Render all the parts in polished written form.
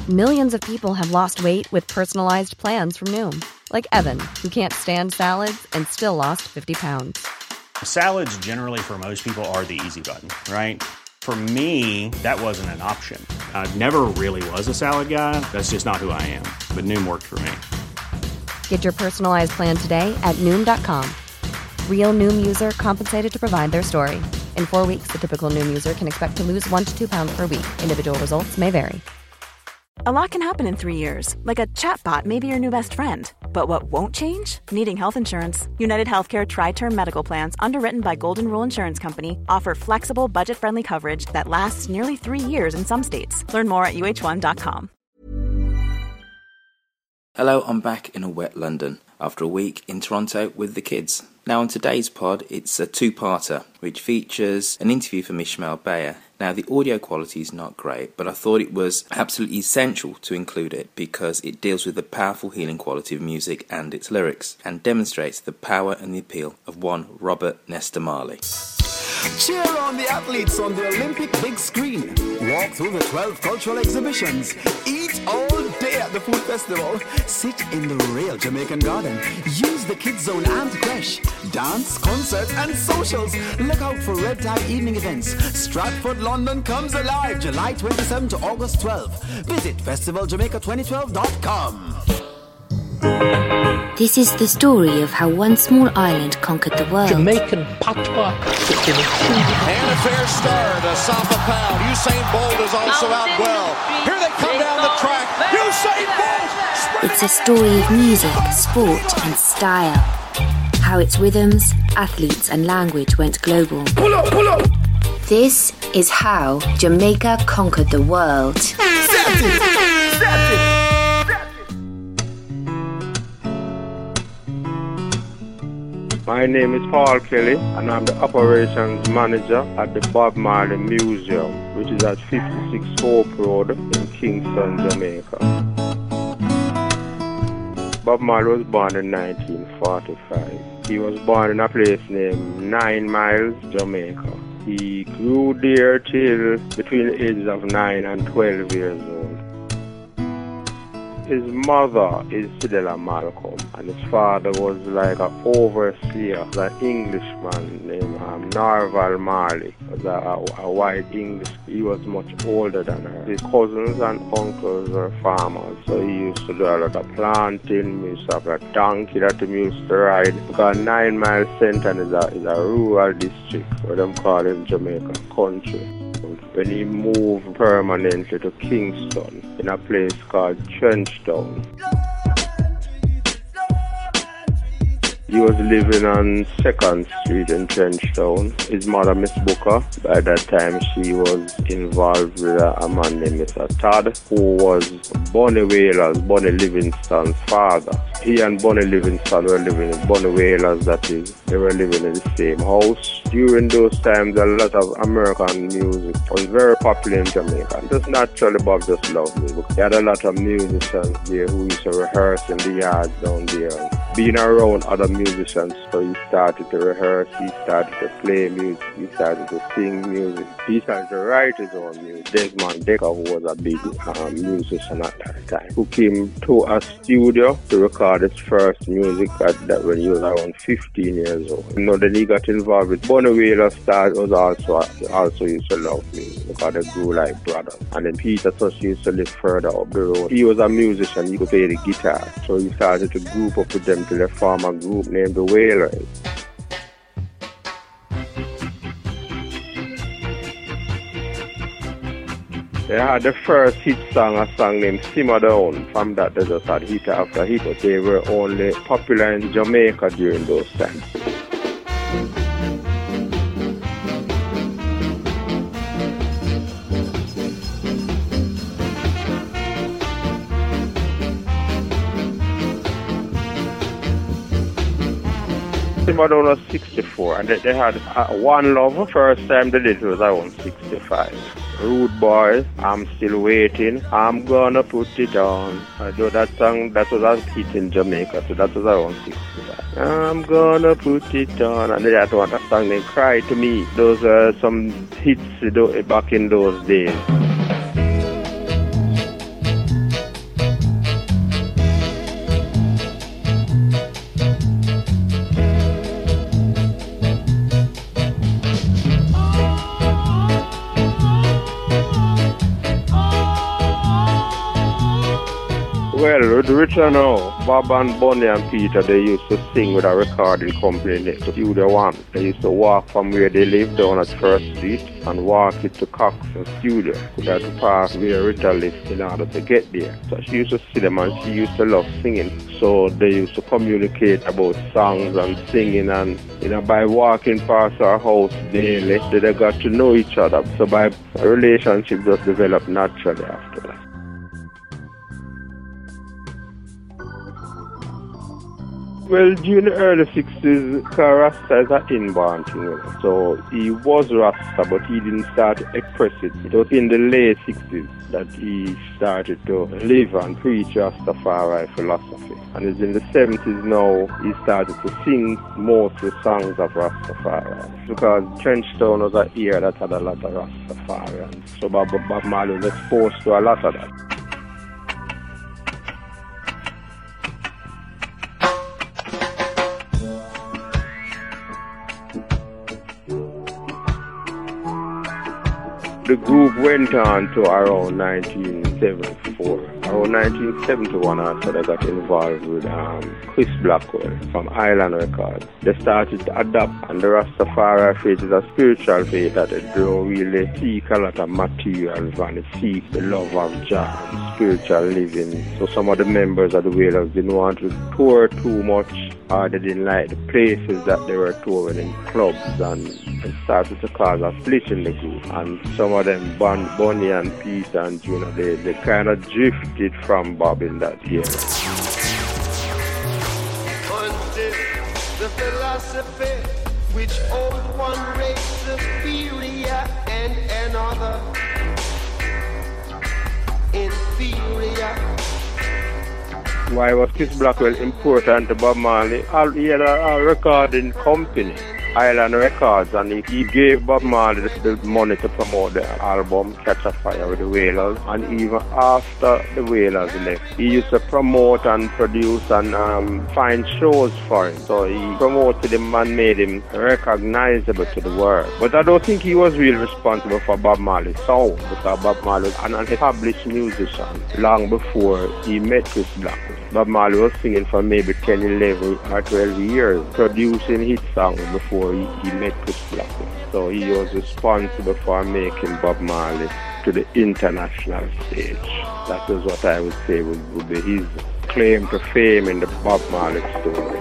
Millions of people have lost weight with personalized plans from Noom. Like Evan, who can't stand salads and still lost 50 pounds. Salads generally for most people are the easy button, right? For me, that wasn't an option. I never really was a salad guy. That's just not who I am. But Noom worked for me. Get your personalized plan today at Noom.com. Real Noom user compensated to provide their story. In 4 weeks, the typical Noom user can expect to lose 1 to 2 pounds per week. Individual results may vary. A lot can happen in 3 years, like a chatbot may be your new best friend. But what won't change? Needing health insurance. United Healthcare Tri-Term Medical Plans, underwritten by Golden Rule Insurance Company, offer flexible, budget-friendly coverage that lasts nearly 3 years in some states. Learn more at uh1.com. Hello, I'm back in a wet London after a week in Toronto with the kids. Now on today's pod, it's a two-parter, which features an interview from Ishmael Beyer. Now the audio quality is not great, but I thought it was absolutely essential to include it because it deals with the powerful healing quality of music and its lyrics, and demonstrates the power and the appeal of one Robert Nesta Marley. Cheer on the athletes on the Olympic big screen. Walk through the 12 cultural exhibitions. Eat all day at the food festival. Sit in the real Jamaican garden. Use the kids zone and creche. Dance, concerts and socials. Look out for red tag evening events. Stratford, London comes alive July 27 to August 12. Visit festivaljamaica2012.com. This is the story of how one small island conquered the world. Jamaican patois. And a fair start, Asafa Powell. Usain Bolt is also out well. Here they come down the track. Usain Bolt! It's a story of music, sport and style. How its rhythms, athletes and language went global. Pull up, pull up! This is how Jamaica conquered the world. My name is Paul Kelly and I'm the operations manager at the Bob Marley Museum, which is at 56 Hope Road in Kingston, Jamaica. Bob Marley was born in 1945. He was born in a place named 9 Miles, Jamaica. He grew there till between the ages of 9 and 12 years old. His mother is Cedella Malcolm, and his father was like an overseer, an Englishman named Narval Marley, was a white English. He was much older than her. His cousins and uncles were farmers, so he used to do a lot of planting. He used to have a donkey that he used to ride, because 9 Mile Centre is a rural district, where them call it Jamaica country. When he moved permanently to Kingston in a place called Trenchtown. He was living on 2nd Street in Trenchtown. His mother, Miss Booker, by that time she was involved with a man named Mr. Todd, who was Bonnie Whalers, Bonnie Livingston's father. He and Bonnie Livingston were living in Bonnie Whalers, that is, they were living in the same house. During those times, a lot of American music was very popular in Jamaica. And just naturally, Bob just loved music. He had a lot of musicians there who used to rehearse in the yards down there. Being around other musicians, so he started to rehearse, he started to play music, he started to sing music, he started to write his own music. Desmond Dekker, who was a big musician at that time, who came to a studio to record his first music at that when he was around 15 years old. Then he got involved with Bonnie Whalers. Was also used to love music because they grew like brothers. And then Peter Tosh used to live further up the road. He was a musician, he could play the guitar, so he started to group up with them till they formed a group named the Whalers. They had the first hit song, a song named Simmer Down. From that they just had hit after hit, but they were only popular in Jamaica during those times. Simmer was 64, and they had One Love. First time they did it was around 65. Rude Boy, I'm Still Waiting, I'm Gonna Put It On. I know that song, that was a hit in Jamaica, so that was around 65. I'm gonna put it on, and they had one song named Cry to Me. Those are some hits back in those days. Well, the Richard now, Bob and Bonnie and Peter, they used to sing with a recording company next to Studio One. They used to walk from where they lived down at First Street and walk it to Cox's studio. They had to pass where Rita lived in order to get there. So she used to see them and she used to love singing. So they used to communicate about songs and singing, and by walking past our house daily, they got to know each other. So by a relationship just developed naturally after that. Well, during the early 60s, Rasta is an inborn thing. So he was Rasta, but he didn't start to express it. It was in the late 60s that he started to live and preach Rastafari philosophy. And it's in the 70s now, he started to sing mostly songs of Rastafari. Because Trenchtown was an era that had a lot of Rastafari. And so Bob Marley was exposed to a lot of that. The group went on to around 1974. Around 1971 after they got involved with Chris Blackwell from Island Records. They started to adapt, and the Rastafari faith is a spiritual faith that they don't really seek a lot of materials and they seek the love of Jah and spiritual living. So some of the members of the Wailers didn't want to tour too much, or they didn't like the places that they were touring in clubs, and it started to cause a split in the group. And some of them, Bonnie and Peter and Junior, they kind of drifted from Bob in that year. Until the philosophy which owed one race superior and another inferior. Why was Chris Blackwell important to Bob Marley? He had a recording company, Island Records, and he gave Bob Marley the money to promote the album Catch a Fire with the Wailers. And even after the Wailers left, he used to promote and produce and find shows for him. So he promoted him and made him recognizable to the world. But I don't think he was really responsible for Bob Marley's sound, because Bob Marley was an established musician long before he met Chris Blackwell. Bob Marley was singing for maybe 10, 11 or 12 years, producing hit songs before he met Chris Blackwell. So he was responsible for making Bob Marley to the international stage. That is what I would say would be his claim to fame in the Bob Marley story.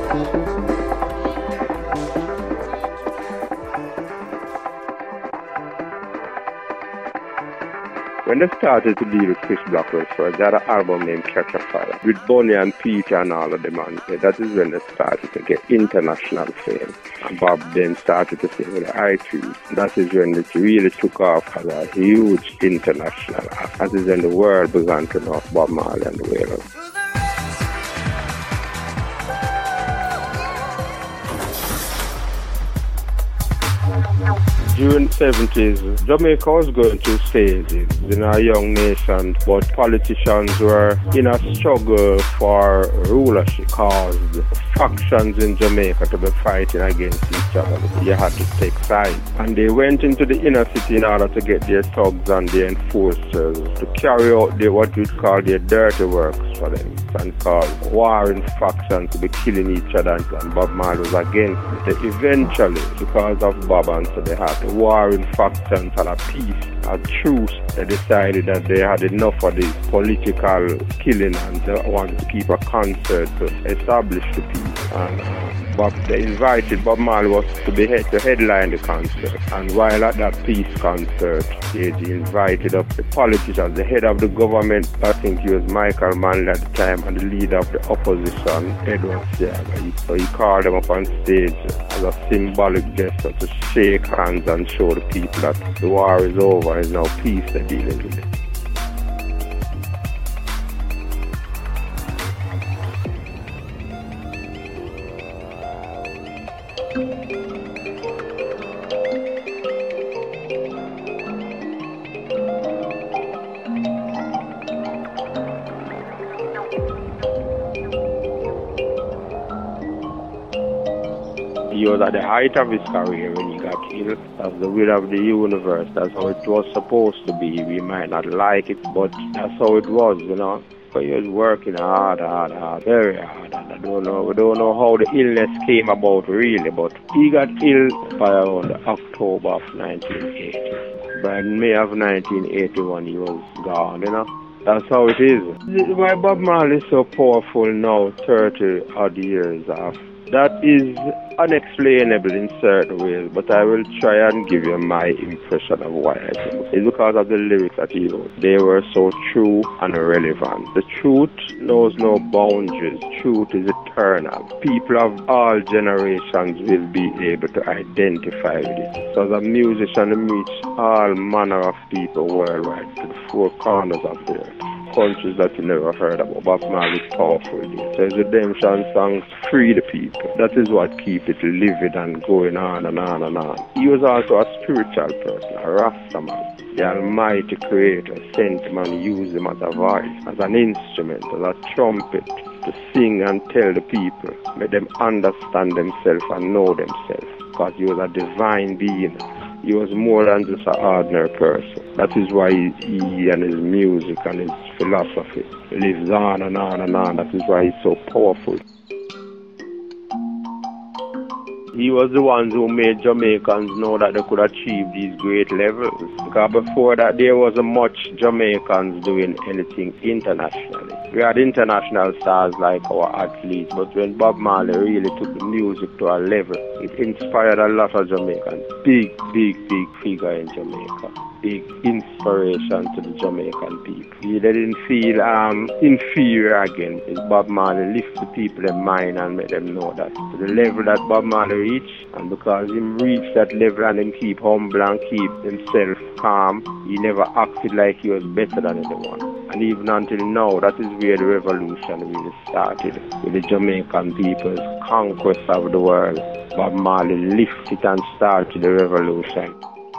When they started to deal with Chris Blackwell first, they had an album named Catch a Fire with Bonnie and Peter and all of them. And that is when they started to get international fame. And Bob then started to sing with the I-Trees. That is when it really took off as a huge international act. That is when the world began to know Bob Marley and the Wailers. During the 70s, Jamaica was going through stages in a young nation, but politicians were in a struggle for rulership, caused factions in Jamaica to be fighting against each other. You had to take sides. And they went into the inner city in order to get their thugs and their enforcers to carry out what we'd call their dirty works for them, and cause warring factions to be killing each other. And Bob Marley was against it. Eventually, because of Bob and so they had warring factions and a peace, a truce, they decided that they had enough of this political killing and they wanted to keep a concert to establish the peace. And they invited Bob Marley was to headline the concert. And while at that peace concert, he invited up the politicians, the head of the government, I think he was Michael Manley at the time, and the leader of the opposition, Edward Seaga. So he called them up on stage as a symbolic gesture to shake hands and show the people that the war is over, it's now peace they're dealing with it. He was at the height of his career when he got killed. That's the will of the universe. That's how it was supposed to be. We might not like it, but that's how it was, because he was working hard, very hard. And we don't know how the illness came about really, but he got ill by around October of 1980. By May of 1981, he was gone, you know. That's how it is. Why Bob Marley is so powerful now, 30 odd years after. That is unexplainable in certain ways, but I will try and give you my impression of why I think. It's because of the lyrics that he wrote. They were so true and relevant. The truth knows no boundaries. Truth is eternal. People of all generations will be able to identify with it. So the musician reached all manner of people worldwide to the four corners of the earth. Countries that you never heard about. Bob Marley is powerful. So his redemption songs free the people. That is what keeps it livid and going on and on and on. He was also a spiritual person, a Rastaman. The Almighty Creator sent him and used him as a voice, as an instrument, as a trumpet, to sing and tell the people, make them understand themselves and know themselves, because he was a divine being. He was more than just an ordinary person. That is why he and his music and his philosophy lives on and on and on. That is why he's so powerful. He was the ones who made Jamaicans know that they could achieve these great levels. Because before that, there wasn't much Jamaicans doing anything internationally. We had international stars like our athletes, but when Bob Marley really took the music to a level, it inspired a lot of Jamaicans. Big figure in Jamaica. Big inspiration to the Jamaican people. They didn't feel inferior again. Bob Marley lifted the people in mind and made them know that to the level that Bob Marley reached, and because he reached that level and him keep humble and keep himself calm, he never acted like he was better than anyone. And even until now, that is where the revolution really started, with the Jamaican people's conquest of the world. Bob Marley lifted and started the revolution.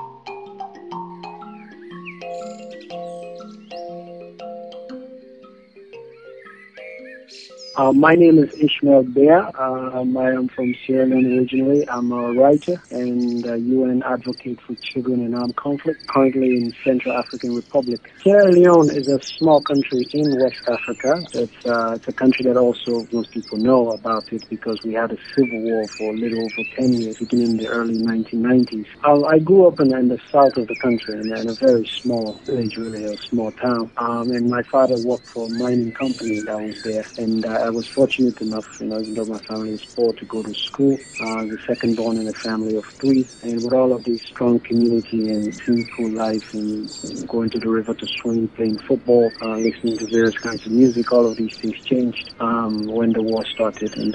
My name is Ishmael Bear. I am from Sierra Leone originally. I'm a writer and a UN advocate for children in armed conflict, currently in Central African Republic. Sierra Leone is a small country in West Africa. It's a country that also most people know about it because we had a civil war for a little over 10 years, beginning in the early 1990s. I grew up in the south of the country in a very small village, really a small town. And my father worked for a mining company that was there. And I was fortunate enough, even though my family was poor, to go to school. The second born in a family of 3, and with all of this strong community and simple life, and going to the river to swim, playing football, listening to various kinds of music, all of these things changed when the war started in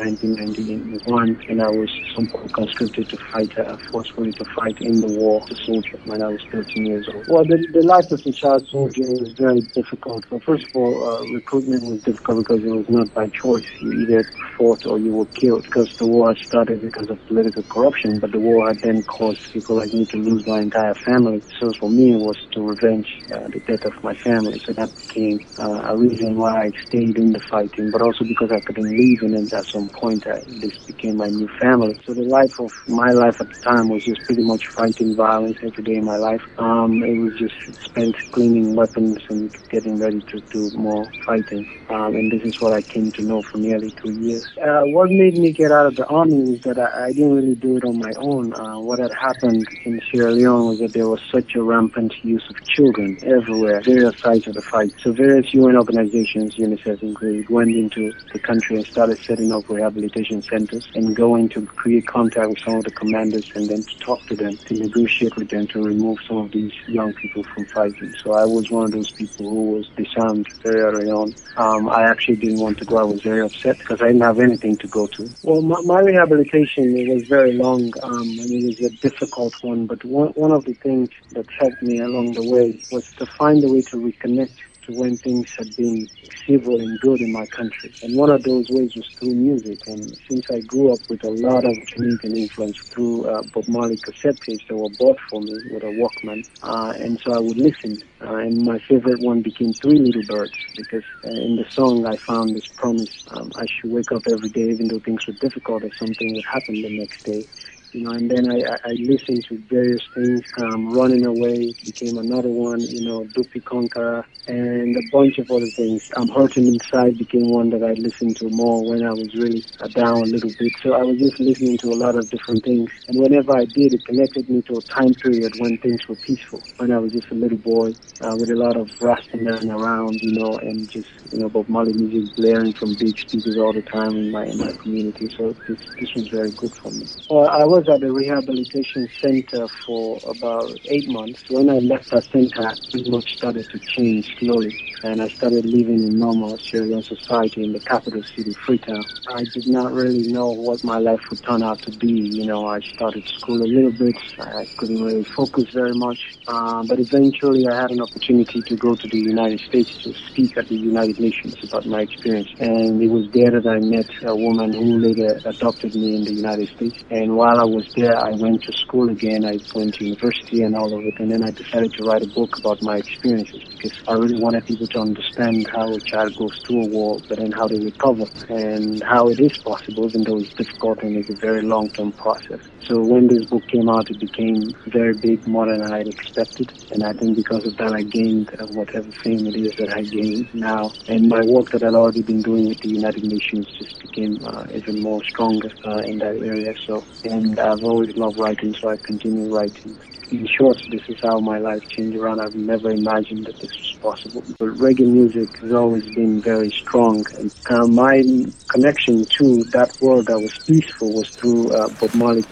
1991, and I was at some point conscripted to fight, forcefully to fight in the war, to soldier, when I was 13 years old. Well, the life as a child soldier was very difficult. Well, first of all, recruitment was difficult because it was not by choice. You either fought or you were killed, because the war had started because of political corruption, but the war had then caused people like me to lose my entire family. So for me, it was to revenge the death of my family. So that became a reason why I stayed in the fighting, but also because I couldn't leave, and then at some point this became my new family. So the life of my life at the time was just pretty much fighting violence every day in my life. It was just spent cleaning weapons and getting ready to do more fighting. And this is what I came to know for nearly 2 years. What made me get out of the army was that I didn't really do it on my own. What had happened in Sierra Leone was that there was such a rampant use of children everywhere, various sides of the fight. So various UN organizations, UNICEF included, went into the country and started setting up rehabilitation centers and going to create contact with some of the commanders and then to talk to them, to negotiate with them to remove some of these young people from fighting. So I was one of those people who was disarmed very early on. I actually didn't want to go. I was very upset because I didn't have anything to go to. Well, my rehabilitation, it was very long, and it was a difficult one, but one of the things that helped me along the way was to find a way to reconnect to when things had been civil and good in my country. And one of those ways was through music. And since I grew up with a lot of Jamaican influence through Bob Marley cassette tapes that were bought for me with a Walkman, and so I would listen. And my favorite one became 3 Little Birds, because in the song I found this promise. I should wake up every day, even though things were difficult, that something would happen the next day. you know, and then I listened to various things. Running Away became another one, you know, Dupi Conqueror, and a bunch of other things. Hurting Inside became one that I listened to more when I was really down a little bit. So I was just listening to a lot of different things. And whenever I did, it connected me to a time period when things were peaceful, when I was just a little boy with a lot of Rastaman around, you know, and just, you know, Bob Marley music blaring from big speakers all the time in my community. So this was very good for me. I was at the rehabilitation center for about 8 months. When I left that center, I pretty much started to change slowly, and I started living in normal Australian society in the capital city, Freetown. I did not really know what my life would turn out to be. You know, I started school a little bit. I couldn't really focus very much, but eventually I had an opportunity to go to the United States to speak at the United Nations about my experience, and it was there that I met a woman who later adopted me in the United States. And while I was there, I went to school again. I went to university and all of it, and then I decided to write a book about my experiences because I really wanted people to understand how a child goes through a war, but then how they recover and how it is possible, even though it's difficult and it's a very long-term process. So when this book came out, it became very big, more than I had expected, and I think because of that I gained whatever fame it is that I gained now, and my work that I'd already been doing with the United Nations just became even more stronger in that area. So, and I've always loved writing, so I continue writing. In short, this is how my life changed around. I've never imagined that this was possible. But reggae music has always been very strong. And my connection to that world that was peaceful was through Bob Marley.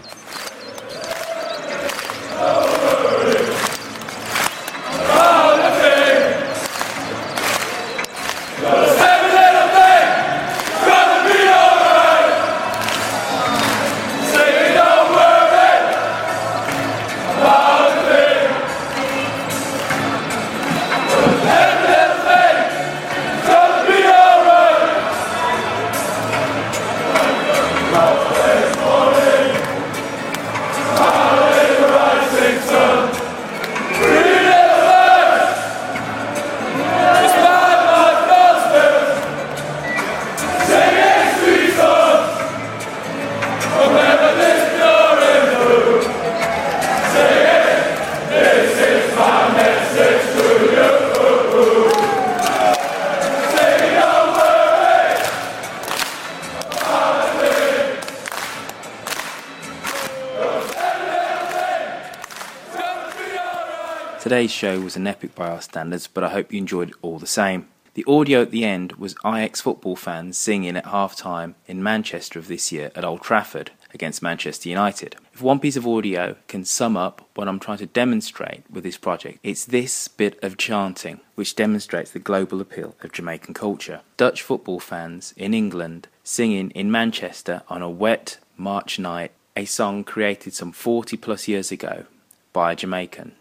Today's show was an epic by our standards, but I hope you enjoyed it all the same. The audio at the end was Ajax football fans singing at half-time in Manchester of this year at Old Trafford against Manchester United. If one piece of audio can sum up what I'm trying to demonstrate with this project, it's this bit of chanting, which demonstrates the global appeal of Jamaican culture. Dutch football fans in England singing in Manchester on a wet March night, a song created some 40 plus years ago by a Jamaican.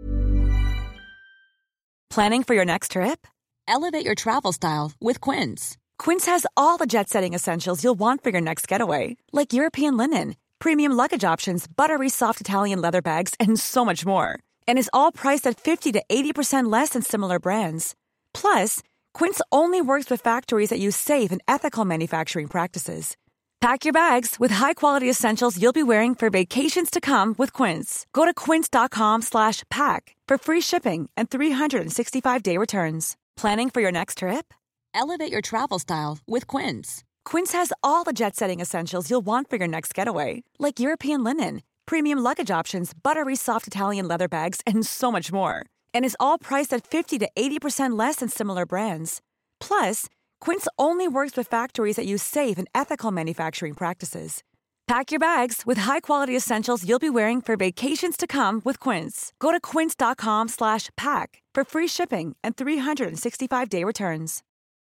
Planning for your next trip? Elevate your travel style with Quince. Quince has all the jet-setting essentials you'll want for your next getaway, like European linen, premium luggage options, buttery soft Italian leather bags, and so much more. And is all priced at 50 to 80% less than similar brands. Plus, Quince only works with factories that use safe and ethical manufacturing practices. Pack your bags with high-quality essentials you'll be wearing for vacations to come with Quince. Go to quince.com/pack for free shipping and 365-day returns. Planning for your next trip? Elevate your travel style with Quince. Quince has all the jet-setting essentials you'll want for your next getaway, like European linen, premium luggage options, buttery soft Italian leather bags, and so much more. And is all priced at 50 to 80% less than similar brands. Plus, Quince only works with factories that use safe and ethical manufacturing practices. Pack your bags with high-quality essentials you'll be wearing for vacations to come with Quince. Go to quince.com/pack for free shipping and 365-day returns.